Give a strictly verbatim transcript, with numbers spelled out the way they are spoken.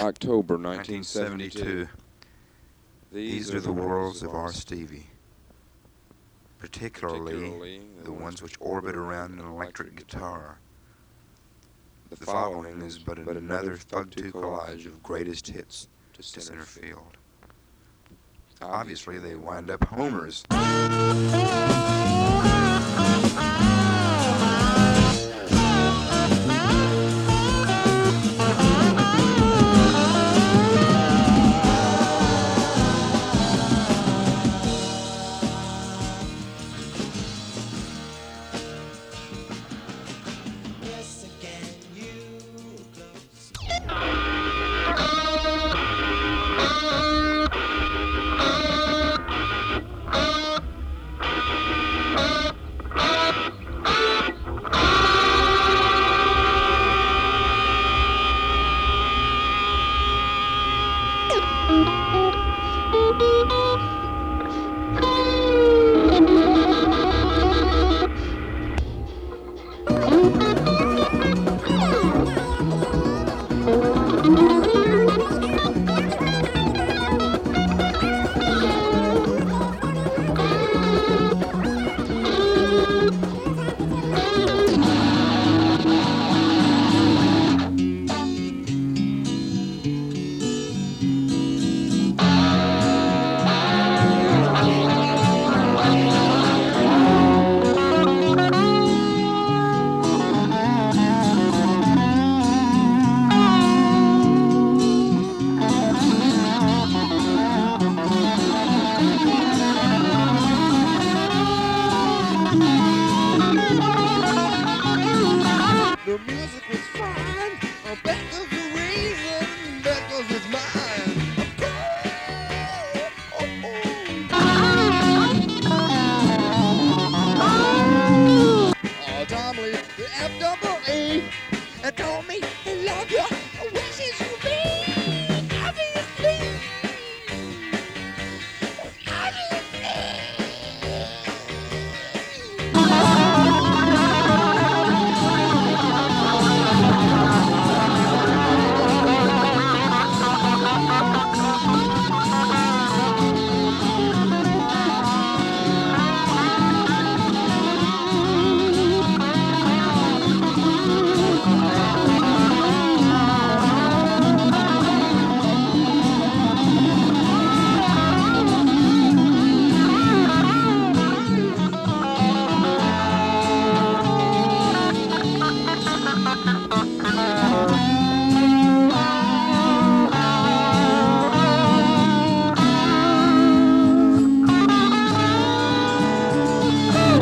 October nineteen nineteen seventy-two. These are the worlds of our Stevie, particularly particularly the ones which orbit around an electric guitar. The following is but another Thug two collage of greatest hits to center field. Obviously, they wind up homers. The music was fine. Oh, that was the reason. That was his mind. Oh, Tom Lee, the F double E, and told me he loved you.